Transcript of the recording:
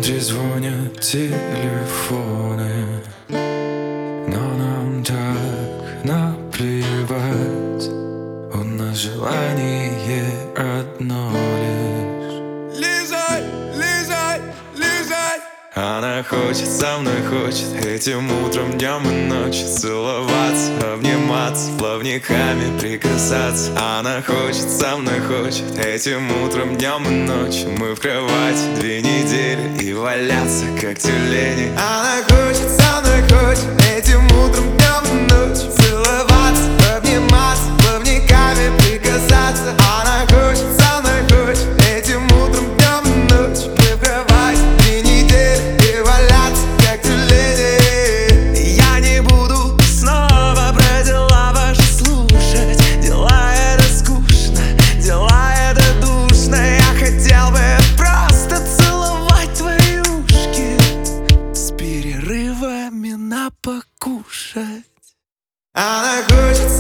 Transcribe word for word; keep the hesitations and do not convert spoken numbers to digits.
трезвонят телефоны, но нам так наплевать. У нас желание одно лишь: лизай, лизай, лизай. Она хочет, со мной хочет, этим утром, днем и ночью целоваться, обниматься, плавниками прикасаться. Она хочет, со мной хочет, этим утром, днем и ночью. Мы в кровати две недели и валяться, как тюлени. Она хочет, со мной хочет, этим утром, днем и ночью целоваться, обниматься, плавниками прикасаться. Она хочет, со мной хочет, этим утром, днем и ночью. Мы в кровати две недели и валяться, как тюлени. Я не буду снова про дела ваши слушать. Дела это скучно, дела это душно. Я хотел бы просто целовать твои ушки с перерывами на покушать. Она хочет,